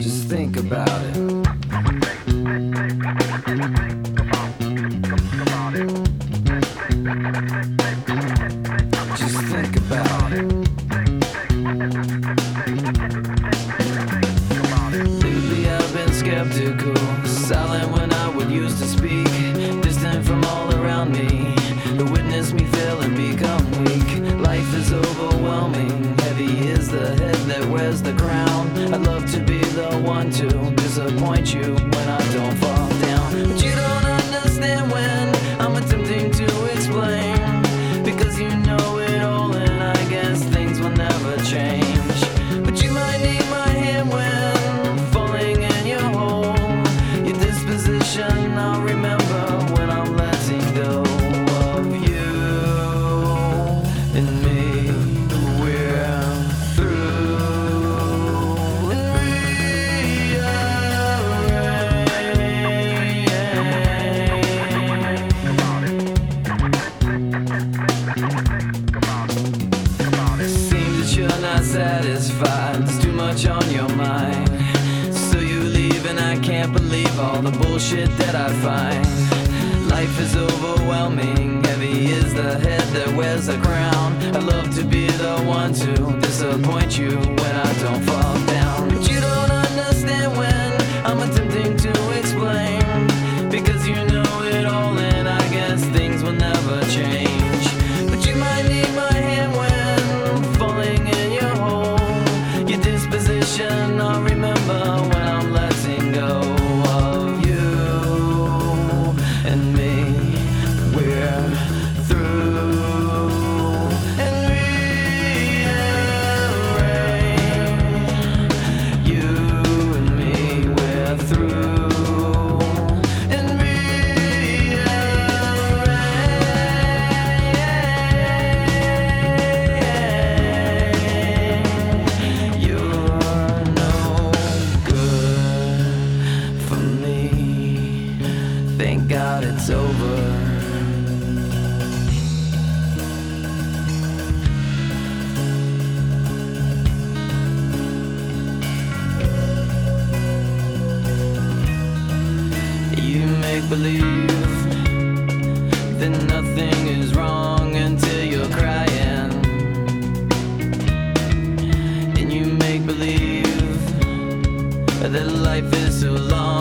Just think about it. Just think about it. Lately I've been skeptical, silent when I would used to speak, distant from all around me, to witness me fail and become weak. Life is overwhelming, heavy is the head that wears the crown. I'd love to be the one to disappoint you when I don't fall down, but you don't understand when I'm attempting to explain, because you know it all and I guess things will never change. But you might need my hand when falling in your hole. Your disposition I'll remember when I'm letting go of you and me. We're through and seems that you're not satisfied, there's too much on your mind, so you leave and I can't believe all the bullshit that I find. Life is overwhelming, heavy is the head that wears the crown. I'd love to be the one to disappoint you when I don't fall down, but you don't understand when I'm attempting to explain, because you know it all and I guess things will never change. But you might need my hand when falling in your hole. Your disposition I'll remember when I'm letting go of you and me. We're through and rearrange. You and me, we're through and rearrange. You're no good for me. Thank God it's over. You make believe that nothing is wrong until you're crying, and you make believe that life is so long